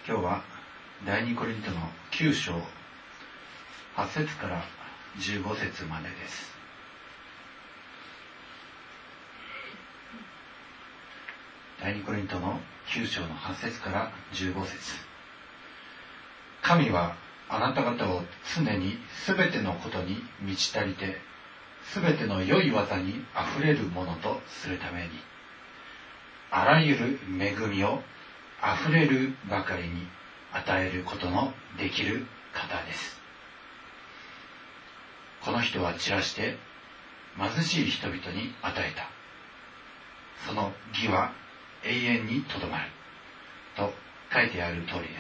今日は第2コリントの9章8節から15節までです。第2コリントの9章の8節から15節。神はあなた方を常にすべてのことに満ち足りて、すべての良い技にあふれるものとするために、あらゆる恵みをあふれるばかりに与えることのできる方です。この人は散らして貧しい人々に与えた。その義は永遠にとどまると書いてある通りです。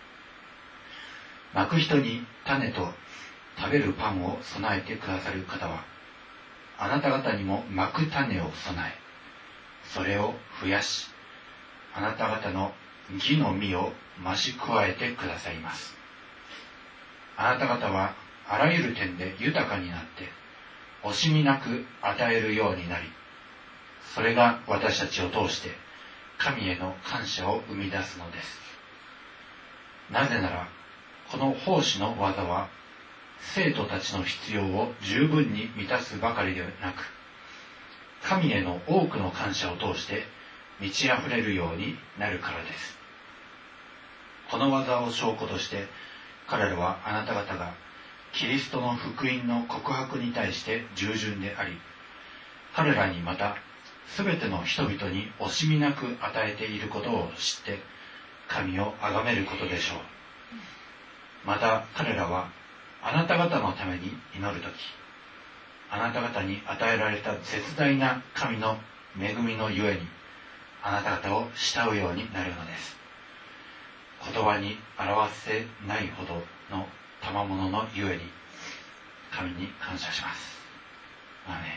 まく人に種と食べるパンを備えてくださる方は、あなた方にもまく種を備え、それを増やし、あなた方の義の実を増し加えてくださいます。あなた方はあらゆる点で豊かになって、惜しみなく与えるようになり、それが私たちを通して神への感謝を生み出すのです。なぜなら、この奉仕の技は、生徒たちの必要を十分に満たすばかりでなく、神への多くの感謝を通して満ち溢れるようになるからです。この技を証拠として、彼らはあなた方がキリストの福音の告白に対して従順であり、彼らにまたすべての人々に惜しみなく与えていることを知って神を崇めることでしょう。また彼らはあなた方のために祈るとき、あなた方に与えられた絶大な神の恵みのゆえに、あなた方を慕うようになるのです。言葉に表せないほどの賜物のゆえに、神に感謝します。アーメン。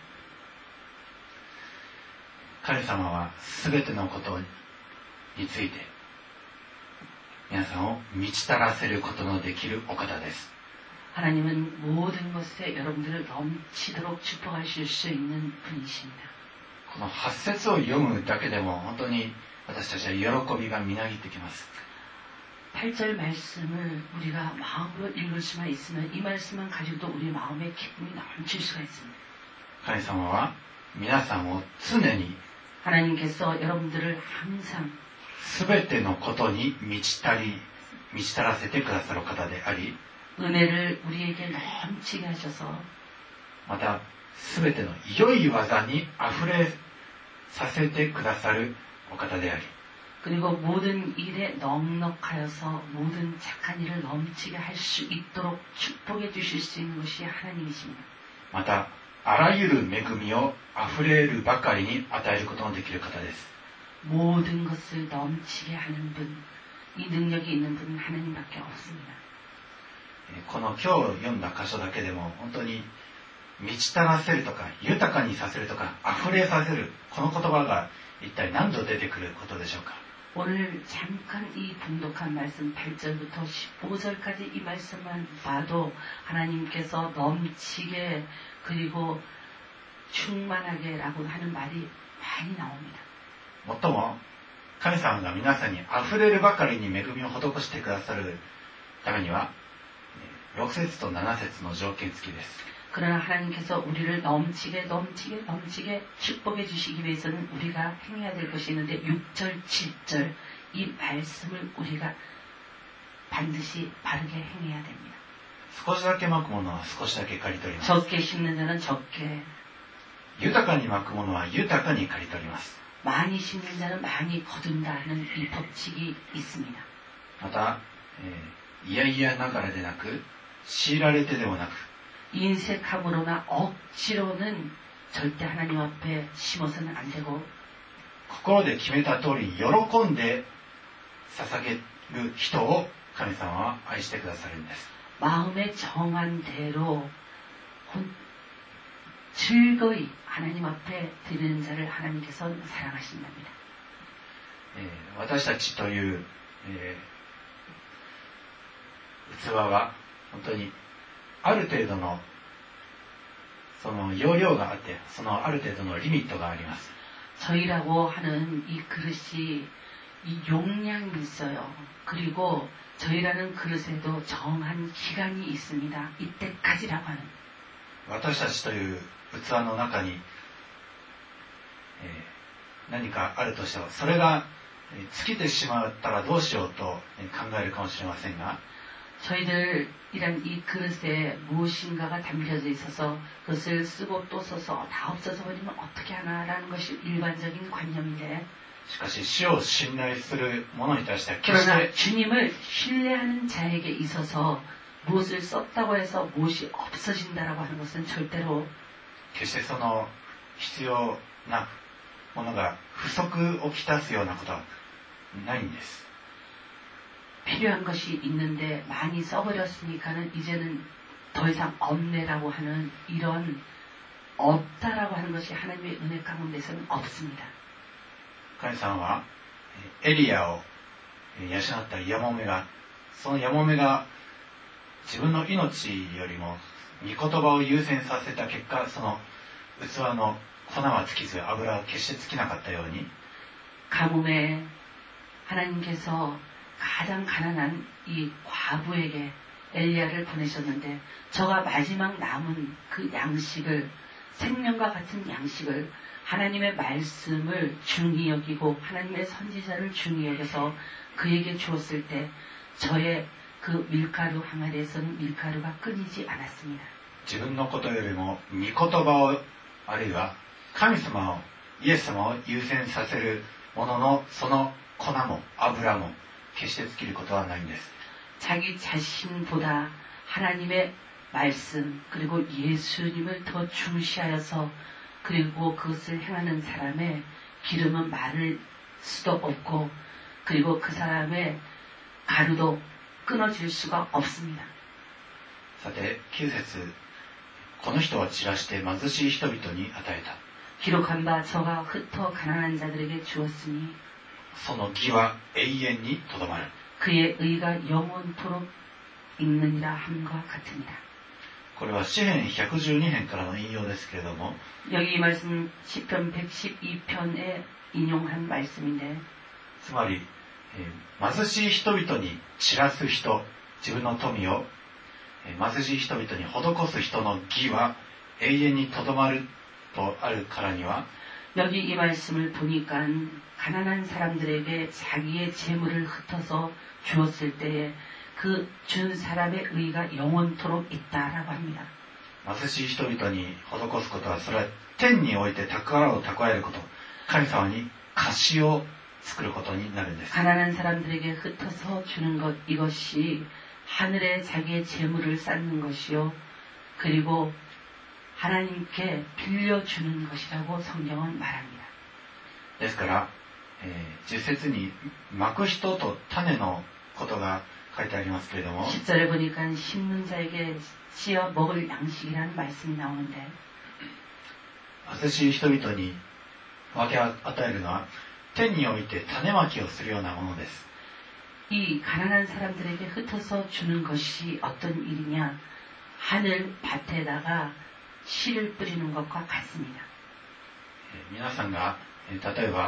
神様はすべてのことについて、皆さんを満ち足らせることのできるお方です。 하나님은 모든 것에 여러분들을 넘치도록 축복하실 수 있는 분이십니다. この8節を読むだけでも本当に私たちは喜びがみなぎってきます。 8절 말씀을 우리가 마음으로 읽을 수만 있으면 이 말씀만 가지고도 우리 마음에 기쁨이 넘칠 수가 있습니다. 神様は皆さんを常に 하나님께서 여러분들을 항상 すべてのことに満ち足らせてくださる方であり、 은혜를 우리에게 넘치게 하셔서 またすべての良い技にあふれさせてくださるお方であり、 그리고 모든 일에 넉넉하여서 모든 착한 일을 넘치게 할 수 있도록 축복해 주실 수 있는 것이 하나님이십니다. またあらゆる恵みをあふれるばかりに与えることのできる方です。 모든 것을 넘치게 하는 분, 이 능력이 있는 분은 하나님밖에 없습니다. この今日読んだ箇所だけでも本当に満ち足らせるとか豊かにさせるとか溢れさせる、この言葉が一体何度出てくることでしょうか。 오늘 잠깐 이 분독한 말씀 8절부터 15절까지 이 말씀만 봐도 하나님께서 넘치게 그리고 충만하게 라고 하는 말이 많이 나옵니다. もっとも神様が皆さんに溢れるばかりに恵みを施してくださるためには6節と7節の条件付きです。 그러나 하나님께서 우리를 넘치게 축복해 주시기 위해서는 우리가 행해야 될 것이 있는데 6절, 7절 이 말씀을 우리가 반드시 바르게 행해야 됩니다. 少しだけまくものは少しだけ刈り取ります。 적게 심는 자는 적게, 豊かにまくものは豊かに刈り取ります。 많이 심는 자는 많이 거둔다는 이 법칙이 있습니다. また、いやいやながらでなく強いられてでもなく 인색함으로나 억지로는 절대 하나님 앞에 심어서는 안 되고 心で決めた通りに喜んで捧げる人を神様は愛してくださるんです。 마음에 정한 대로 즐거이 하나님 앞에 드리는 자를 하나님께서 사랑하신답니다. 私たちという、器は本当にある程度のその容量があって、そのある程度のリミットがあります。 저희라고 하는 이 그릇이 이 용량이 있어요. 그리고 저희라는 그릇에도 정한 기간이 있습니다. 이때까지라고 하는. 私たちという器の中に、何かあるとしても、それが尽きてしまったらどうしようと考えるかもしれませんが、 저희들이란 이 그릇에 무엇인가가 담겨져 있어서 그것을 쓰고 또 써서 다 없어져 버리면 어떻게 하나라는 것이 일반적인 관념인데, しかし主を信頼する者に対しては決し 그러나 て 주님을 신뢰하는 자에게 있어서 무엇을 썼다고 해서 무엇이 없어진다라고 하는 것은 절대로 決してその必要なものが不足をきたすようなことはないんです。 필요한 것이 있는데 많이 써버렸으니까는 이제는 더 이상 없네라고 하는 이런 없다라고 하는 것이 하나님의 은혜 가운데서는 없습니다. 神様はエリアを養ったヤモメが、そのヤモメが自分の命よりも御言葉を優先させた結果、その器の粉は尽きず油は決して尽きなかったように、 가뭄에 하나님께서 가장 가난한 이 과부에게 엘리야를 보내셨는데 저가 마지막 남은 그 양식을, 생명과 같은 양식을, 하나님의 말씀을 중히 여기고 하나님의 선지자를 중히 여겨서 그에게 주었을 때 저의 그 밀가루 항아리에서는 밀가루가 끊이지 않았습니다. 自分のことよりも御言葉を、あるいは神様を、イエス様を優先させるもののその粉も油も決して尽きることはないんです。 자기 자신보다 하나님의 말씀 그리고 예수님을 더 중시하여서 그리고 그것을 행하는 사람의 기름은 마를 수도 없고 그리고 그 사람의 가루도 끊어질 수가 없습니다. さて9節、この人は散らして貧しい人々に与えた。 기록한 바 저가 흩어 가난한 자들에게 주었으니 その義は永遠にとどまる。 그의 의가 영원토록 있느니라 함과 같으니라. これは詩編112編からの引用ですけれども、 여기 이 말씀 시편 112편에 인용한 말씀인데, つまり、貧しい人々に散らす人、自分の富を貧しい人々に施す人の義は永遠にとどまるとあるからには、 여기 이 말씀을 보니까 가난한 사람들에게 자기의 재물을 흩어서 주었을 때에 그 준 사람의 의가 영원토록 있다라고 합니다. 貧しい人々に施すことは、それは天において宝を蓄えること、神様に貸しを作ることになるんです。 가난한 사람들에게 흩어서 주는 것, 이것이 하늘에 자기의 재물을 쌓는 것이요, 그리고 하나님께 빌려주는 것이라고 성경은 말합니다. ですから、10節にまく人と種のことが書いてありますけれども、 10절에 보니까 심는 자에게 씨어 먹을 양식이라는 말씀이 나오는데, 貧しい人々に分け与えるのは天において種まきをするようなものです。 이 가난한 사람들에게 흩어서 주는 것이 어떤 일이냐, 하늘 밭에다가 씨를 뿌리는 것과 같습니다. 皆さんが例えば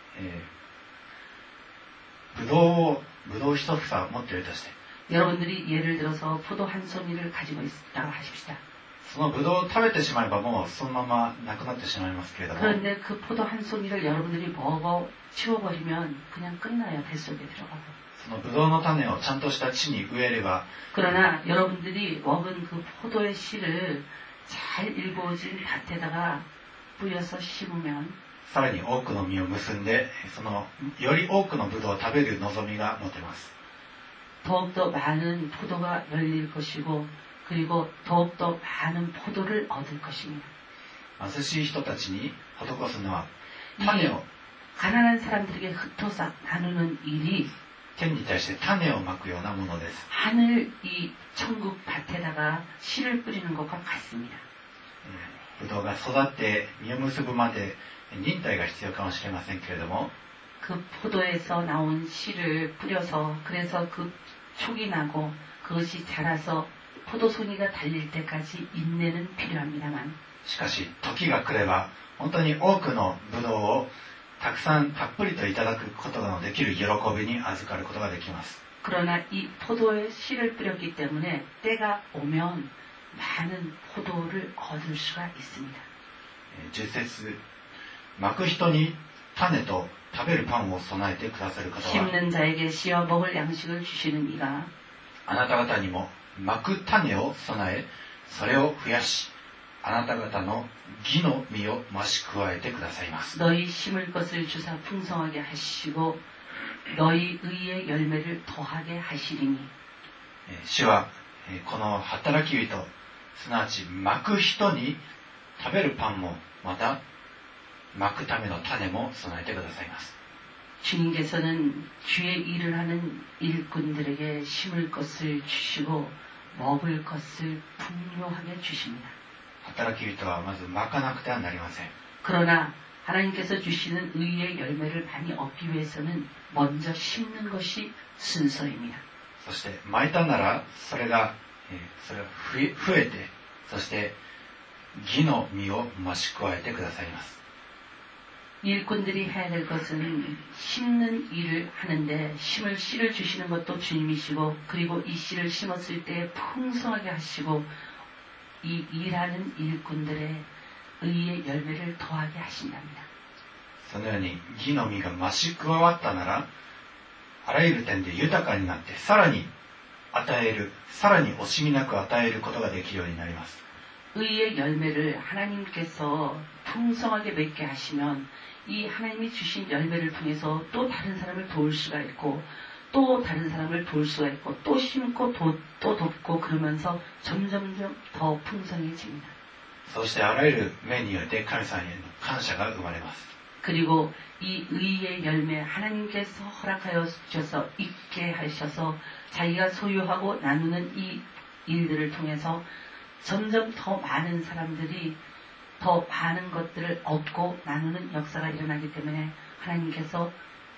ブドウ一房持っているとして、 여러분들이 예를 들어서 포도 한 송이를 가지고 있다고 하십시다. そのブドウを食べてしまえばもうそのままなくなってしまいますけれども、 그런데 그 포도 한 송이를 여러분들이 먹어 치워버리면 그냥 끝나요. 뱃속에 들어가고. そのブドウの種をちゃんとした地に植えれば、 그러나 여러분들이 먹은 그 포도의 씨를 잘 일구어진 밭에다가 뿌려서 심으면 さらに多くの実を結んで、そのより多くのブドウを食べる望みが持てます。 더욱더 많은 포도가 열릴 것이고 그리고 더욱더 많은 포도를 얻을 것입니다. 貧しい人たちに施すのは種を、 가난한 사람들에게 흩어서 나누는 일이 天に対して種をまくようなものです。 하늘 이 천국 밭에다가 씨를 뿌리는 것과 같습니다. ブドウが育って実を結ぶまで忍耐が必要かもしれませんけれども、 그 포도에서 나온 씨를 뿌려서 그래서 그 촉이 나고 그것이 자라서 포도송이가 달릴 때까지 인내는 필요합니다만, しかし時が来れば本当に多くのブドウをたくさんたっぷりといただくことができる喜びに預かることができます。 그러나 이 포도에 씨를 뿌렸기 때문에 때가 오면 많은 포도를 얻을 수가 있습니다. 10節、まく人に種と食べるパンを備えてくださる方は 심는 자에게 씨와 먹을 양식을 주시는 이가 あなた方にもまく種を備え、それを増やし、あなた方の義の実を増し加えてくださいます。 너희 심을 것을 주사 풍성하게 하시고 너희 의의 열매를 더하게 하시리니 主はこの働き人、すなわちまく人に食べるパンもまたまくための種も備えてくださいます。 주님께서는 주의 일을 하는 일꾼들에게 심을 것을 주시고 먹을 것을 풍요하게 주십니다. 働き人はまずまかなくてはなりません。 그러나 하나님께서 주시는 의의 열매를 많이 얻기 위해서는 먼저 심는 것이 순서입니다. そしてまいたならそれが増えて、そして義の実を増し加えてくださいます。 일꾼들이 해야 될 것은 심는 일을 하는데 심을 씨를 주시는 것도 주님이시고 그리고 이 씨를 심었을 때 풍성하게 하시고 이 일하는 일꾼들의 의의 열매를 더하게 하신답니다. そのように義の実が増し加わったなら、あらゆる点で豊かになって、さらに与える、さらに惜しみなく与えることができるようになります。 의의 열매를 하나님께서 풍성하게 맺게 하시면 이 하나님이 주신 열매를 통해서 또 다른 사람을 도울 수가 있고 또 다른 사람을 도울 수가 있고 또 심고 또 돕고 그러면서 점점점 더 풍성해집니다. そしてあらゆる面によって神様への感謝が生まれます。 그리고 이 의의 열매 하나님께서 허락하여 주셔서 있게 하셔서 자기가 소유하고 나누는 이 일들을 통해서 점점 더 많은 사람들이 더 많은 것들을 얻고 나누는 역사가 일어나기 때문에 하나님께서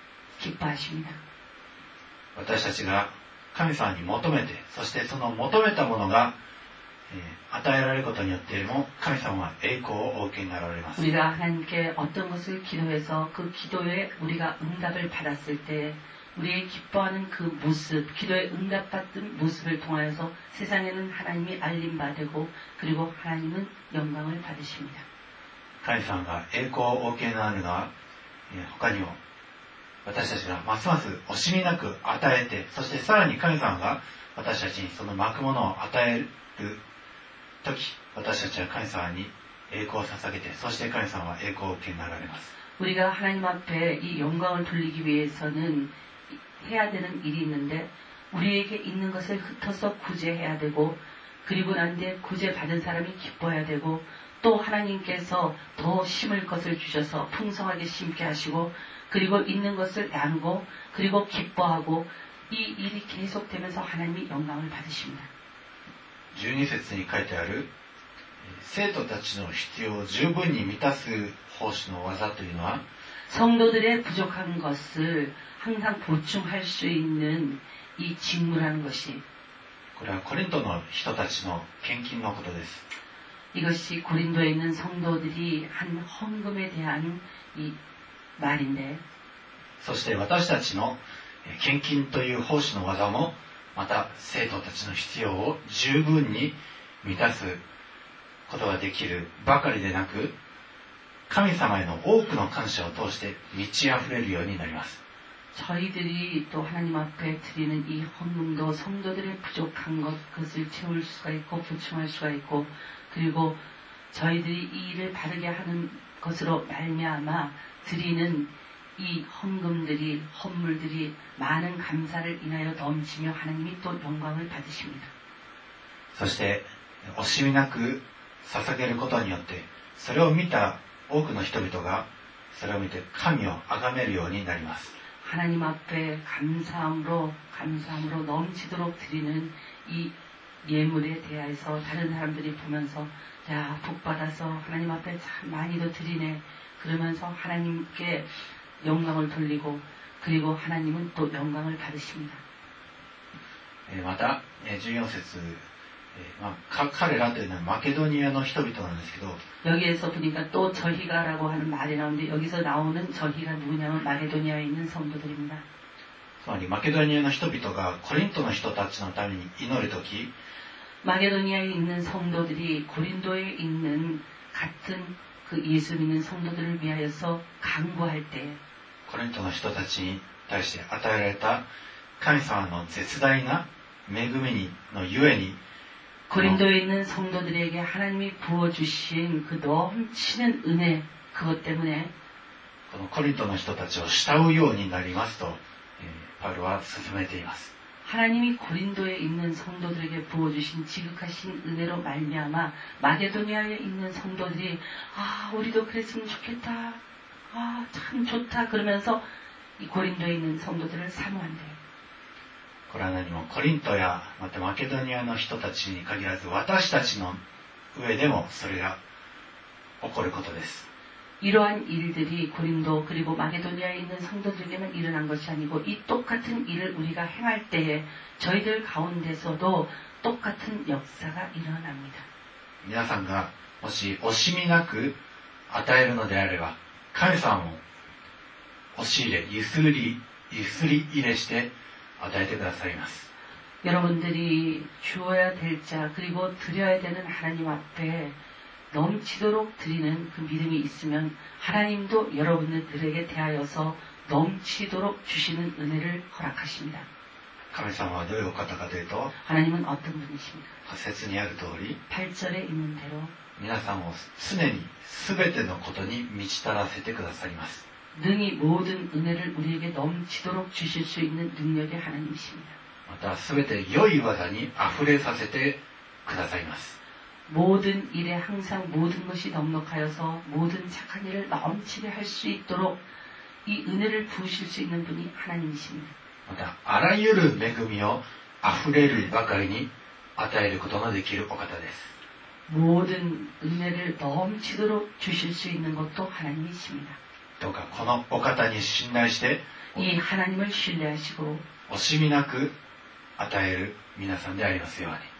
기뻐하십니다. 私たちが神様に求めて、そしてその求めたものが与えられることによっても神様は栄光をお受けになられます。 우리가 하나님께 어떤 것을 기도해서 그 기도에 우리가 응답을 받았을 때 우리의 기뻐하는 그 모습, 기도에 응답받은 모습을 통하여서 세상에는 하나님이 알림받고 그리고 하나님은 영광을 받으십니다. 神様が栄光をお受けになるのは他にも私たちがますます惜しみなく与えて、そしてさらに神様が私たちにそのまくものを与える時、私たちは神様に栄光を捧げて、そして神様は栄光を受けになられます。 우리가 하나님 앞에 이 영광을 돌리기 위해서는 해야 되는 일이 있는데 우리에게 있는 것을 흩어서 구제해야 되고 그리고 난 뒤에 구제받은 사람이 기뻐해야 되고 또 하나님께서 더 심을 것을 주셔서 풍성하게 심게 하시고 그리고 있는 것을 나누고 그리고 기뻐하고 이 일이 계속되면서 하나님이 영광을 받으십니다. 12節に書いてある生徒たちの必要を十分に満たす奉仕の技というのは 성도들의 부족한 것을 항상 보충할 수 있는 이 직무라는 것이 これはコリントの人たちの献金のことです。 이것이 고린도에 있는 성도들이 한 헌금에 대한 이 말인데 そして私たちの献金という奉仕の技もまた生徒たちの必要を十分に満たすことができるばかりでなく、神様への多くの感謝を通して満ち溢れるようになります。 저희들이 또 하나님 앞에 드리는 이 헌금도 성도들의 부족한 것을 채울 수가 있고 보충할 수가 있고 그리고 저희들이 이 일을 바르게 하는 것으로 말미암아 드리는 이 헌금들이 헌물들이 많은 감사를 인하여 넘치며 하나님이 또 영광을 받으십니다. そして惜しみなく捧げることによってそれを見た多くの人々がそれを見て神を崇めるようになります。 하나님 앞에 감사함으로 넘치도록 드리는 이 예물에 대해서 다른 사람들이 보면서 야, 복받아서 하나님 앞에 참 많이도 드리네. 그러면서 하나님께 영광을 돌리고 그리고 하나님은 또 영광을 받으십니다. また14節彼らというのはマケドニアの人々なんですけど、 여기에서 보니까 또 저희가라고 하는 말이 나오는데 여기서 나오는 저희가 누구냐면 마게도니아에 있는 성도들입니다. つまりマケドニアの人々がコリントの人たちのために祈るとき、 마게도니아에 있는 성도들이 고린도에 있는 같은 그 예수 믿는 성도들을 위하여서 강구할 때 コリントの人たちに対して与えられた神様の絶大な恵みのゆえに、 고린도에 있는 성도들에게 하나님이 부어주신 그 넘치는 은혜, 그것 때문에 このコリントの人たちを慕うようになりますと、パウロは進めています。 하나님이 고린도에 있는 성도들에게 부어주신 지극하신 은혜로 말미암아 마게도니아에 있는 성도들이 우리도 그랬으면 좋겠다, 참 좋다 그러면서 이 고린도에 있는 성도들을 사모한대요. これは何もコリントやまたマケドニアの人たちに限らず私たちの上でもそれが起こることです。 이러한 일들이 고린도 그리고 마게도니아에 있는 성도들에게만 일어난 것이 아니고 이 똑같은 일을 우리가 행할 때에 저희들 가운데서도 똑같은 역사가 일어납니다. 皆さんがもし惜しみなく与えるのであれば神様も押し入れゆすり入れして与えてくださいます。 여러분들이 주어야 될 자 그리고 드려야 되는 하나님 앞에 넘치도록 드리는 그 믿음이 있으면 하나님도 여러분들에게 대하여서 넘치도록 주시는 은혜를 허락하십니다. 神様はどういうお方かというと、 하나님은 어떤 분이십니까? 8節にある通り 8절에 있는 대로 皆さんを常に全てのことに満ち足らせてくださいます。 능히 모든 은혜를 우리에게 넘치도록 주실 수 있는 능력의 하나님이십니다. また全て良い技にあふれさせてくださいます。 모든 일에 항상 모든 것이 넉넉하여서 모든 착한 일을 넘치게 할 수 있도록 이 은혜를 부으실 수 있는 분이 하나님이십니다. またあらゆる恵みをあふれるばかりに与えることのできるお方です。 모든 은혜를 넘치도록 주실 수 있는 것도 하나님이십니다. どうかこのお方に信頼して 이 하나님을 신뢰하시고 惜しみなく与える皆さんでありますように。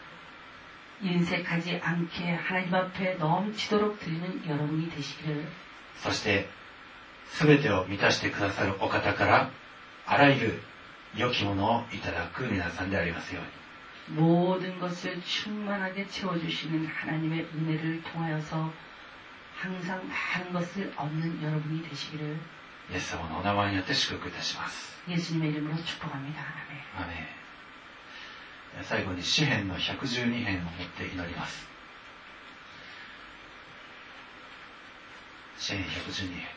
인색하지 않게 하나님 앞에 넘치도록 드리는 여러분이 되시기를. そして全てを満たしてくださるお方からあらゆる良きものをいただく皆さんでありますように。 모든 것을 충만하게 채워주시는 하나님의 은혜를 통하여서 항상 많은 것을 얻는 여러분이 되시기를 イエス様のお名前によって祝福いたします。 예수님의 이름으로 축복합니다. 아멘. アーメン。最後に詩編の112編を持って祈ります。詩編112編。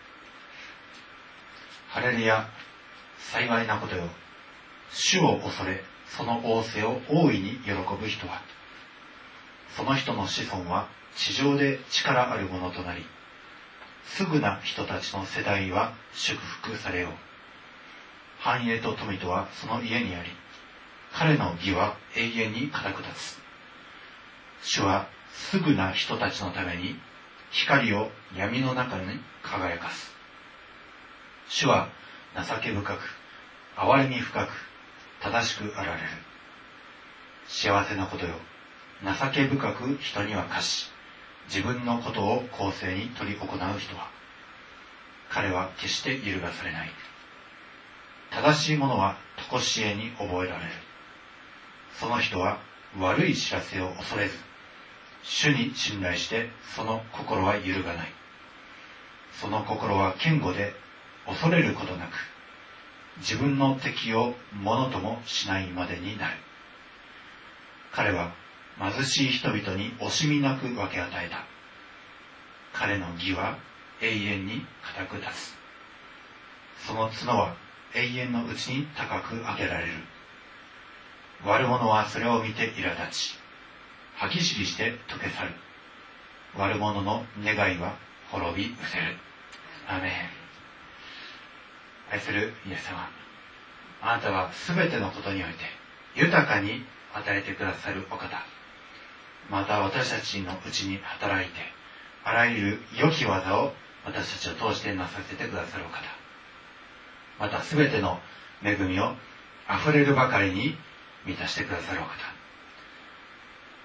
ハレルヤ、幸いなことよ。主を恐れ、その仰せを大いに喜ぶ人は、その人の子孫は地上で力あるものとなり、すぐな人たちの世代は祝福されよう。繁栄と富とはその家にあり、彼の義は永遠に固く立つ。主はすぐな人たちのために光を闇の中に輝かす。主は情け深く、憐れみ深く、正しくあられる。幸せなことよ。情け深く人には貸し、自分のことを公正に取り行う人は、彼は決して揺るがされない。正しいものは常しえに覚えられる。その人は悪い知らせを恐れず、主に信頼してその心は揺るがない。その心は堅固で恐れることなく、自分の敵をものともしないまでになる。彼は貧しい人々に惜しみなく分け与えた。彼の義は永遠に固く立つ。その角は永遠のうちに高く上げられる。悪者はそれを見て苛立ち、歯ぎしりして溶け去る。悪者の願いは滅び失せる。アーメン。愛するイエス様、あなたはすべてのことにおいて豊かに与えてくださるお方、また私たちのうちに働いてあらゆる良き技を私たちを通してなさせてくださるお方、またすべての恵みをあふれるばかりに満たしてくださるお方、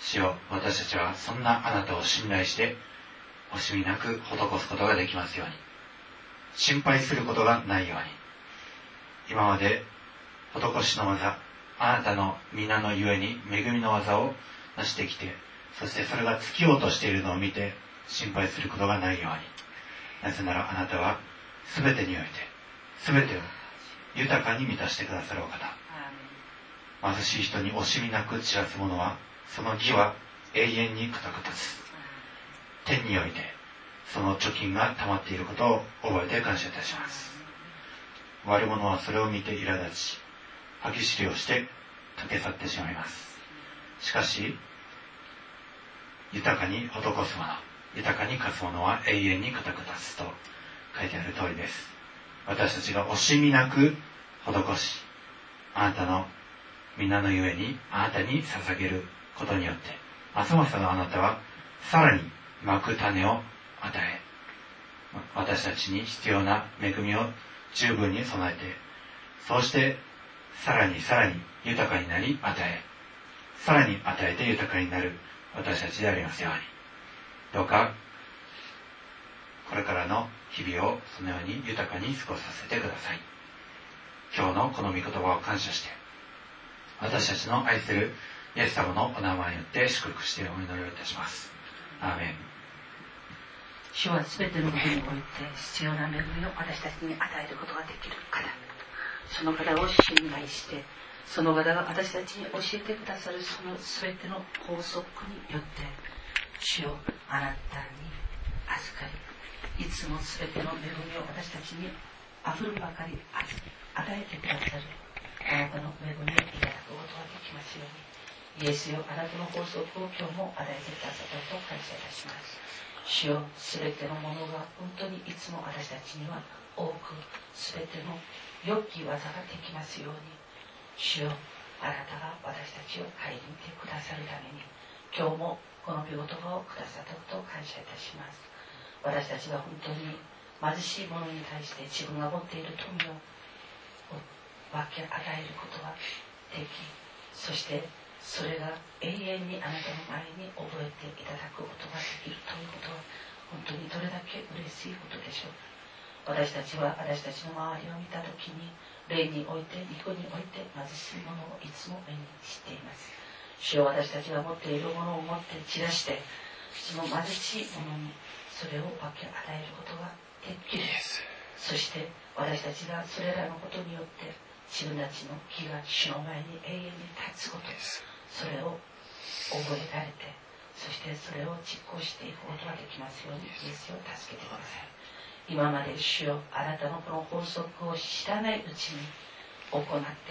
主よ、私たちはそんなあなたを信頼して惜しみなく施すことができますように、心配することがないように、今まで施しの技、あなたの皆のゆえに恵みの技を成してきて、そしてそれが尽きようとしているのを見て心配することがないように、なぜならあなたは全てにおいて全てを豊かに満たしてくださるお方。貧しい人に惜しみなく散らす者はその義は永遠に固く立つ。天においてその貯金が溜まっていることを覚えて感謝いたします。悪者はそれを見て苛立ち、歯ぎしりをして溶け去ってしまいます。しかし豊かに施す者、豊かに貸す者は永遠に固く立つと書いてある通りです。私たちが惜しみなく施し、あなたの皆のゆえにあなたに捧げることによって、ますますあなたはさらにまく種を与え、私たちに必要な恵みを十分に備えて、そうしてさらに豊かになり与え、さらに与えて豊かになる私たちでありますように、どうかこれからの日々をそのように豊かに過ごさせてください。今日のこの御言葉を感謝して、私たちの愛するイエス様のお名前によって祝福してお祈りをいたします。アーメン。 主はすべてのことにおいて必要な恵みを私たちに与えることができる方、その方を信頼して、その方が私たちに教えてくださるそのすべての法則によって、主よ、あなたに預かり、いつもすべての恵みを私たちにあふるばかり与えてくださるあなたの恵みをいただくことができますように、イエスよ、あなたの法則を今日も与えてくださったことを感謝いたします。主よ、すべてのものが本当にいつも私たちには多く、すべての良き技ができますように、主よ、あなたが私たちを顧みてくださるために、今日もこの御言葉をくださったことを感謝いたします。私たちが本当に貧しい者に対して自分が持っている富を分け与えることができ、そしてそれが永遠にあなたの前に覚えていただくことができるということは、本当にどれだけ嬉しいことでしょう。私たちは私たちの周りを見たときに、霊において肉において貧しいものをいつも目にしています。主よ、私たちが持っているものを持って散らして、その貧しいものにそれを分け与えることができる。そして私たちがそれらのことによって自分たちの義が主の前に永遠に立つこと、それを覚えられて、そしてそれを実行していくことができますように、イエスを助けてください。今まで主よ、あなたのこの法則を知らないうちに行って、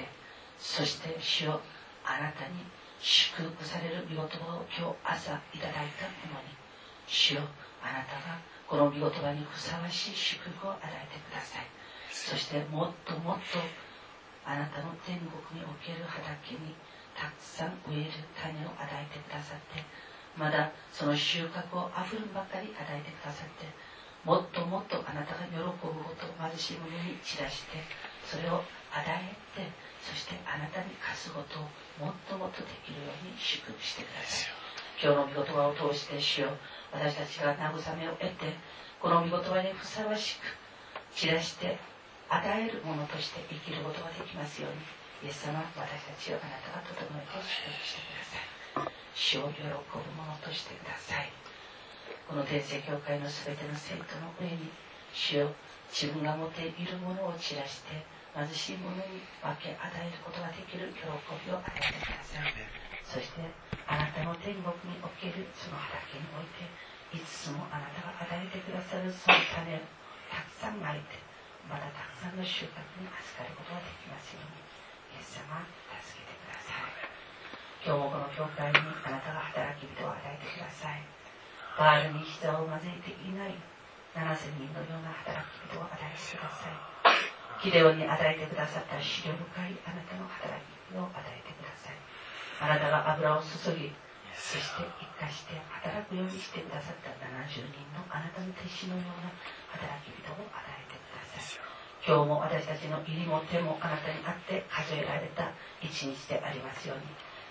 そして主よ、あなたに祝福される御言葉を今日朝いただいたものに、主よ、あなたがこの御言葉にふさわしい祝福を与えてください。そしてもっともっとあなたの天国における畑にたくさん植える種を与えてくださって、まだその収穫をあふるばかり与えてくださって、もっともっとあなたが喜ぶことを貧しい者に散らして、それを与えて、そしてあなたに貸すことをもっともっとできるように祝福してください。今日の御言葉を通して主よ、私たちが慰めを得て、この御言葉にふさわしく散らして与えるものとして生きることができますように、イエス様、私たちをあなたが整えて祝福してください。主を喜ぶものとしてください。この天聖教会のすべての生徒の上に、主よ、自分が持っているものを散らして貧しい者に分け与えることができる喜びを与えてください。そしてあなたの天国におけるその畑において、いつもあなたが与えてくださるその種をたくさんまいて、またたくさんの収穫に預かることができますように、イエス様、助けてください。今日もこの教会にあなたが働き人を与えてください。バールに膝を交えていない7000人のような働き人を与えてください。ギデオンに与えてくださった資料深いあなたの働き人を与えてください。あなたが油を注ぎ、そして生かして働くようにしてくださった70人のあなたの弟子のような働き人を与えてください。今日も私たちの入りも手もあなたにあって数えられた一日でありますように、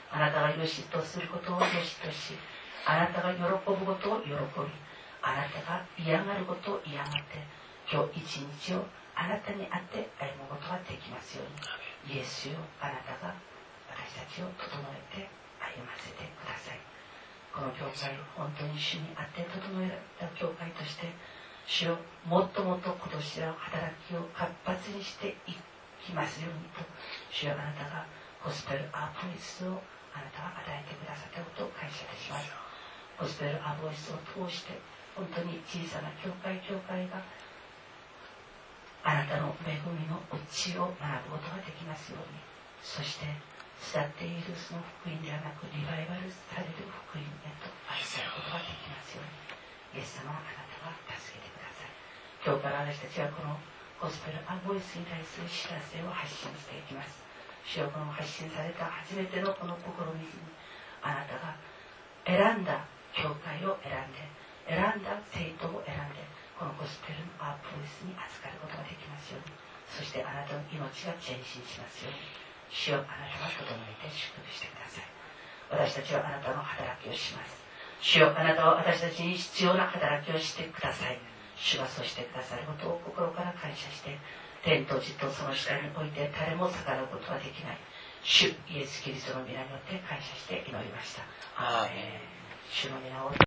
あなたがよしとすることをよしとし、あなたが喜ぶことを喜び、あなたが嫌がることを嫌がって、今日一日をあなたにあって歩むことができますように、イエスよ、あなたが私たちを整えて歩ませてください。この教会、本当に主にあって整えられた教会として、主よ、もっともっと今年は働きを活発にしていきますようにと、主よ、あなたがゴスペルアーボイスをあなたが与えてくださったことを感謝いたします。ゴスペルアーボイスを通して本当に小さな教会があなたの恵みのうちを学ぶことができますように、そして伝っているその福音ではなくリバイバルされる福音へと愛することができますように、イエス様、あなたが助けてください。今日から私たちはこのゴスペルアボイスに対する知らせを発信していきます。主よ、この発信された初めてのこの試みに、あなたが選んだ教会を選んだ生徒を選んで、このゴスペルのアボイスに預かることができますように、そしてあなたの命が前進しますように、主よ、あなたが整えて祝福してください。私たちはあなたの働きをします。主よ、あなたは私たちに必要な働きをしてください。主がそうしてくださることを心から感謝して、天と地とその下において誰も逆らうことはできない主イエスキリストの皆によって感謝して祈りました。アーメン。主の皆を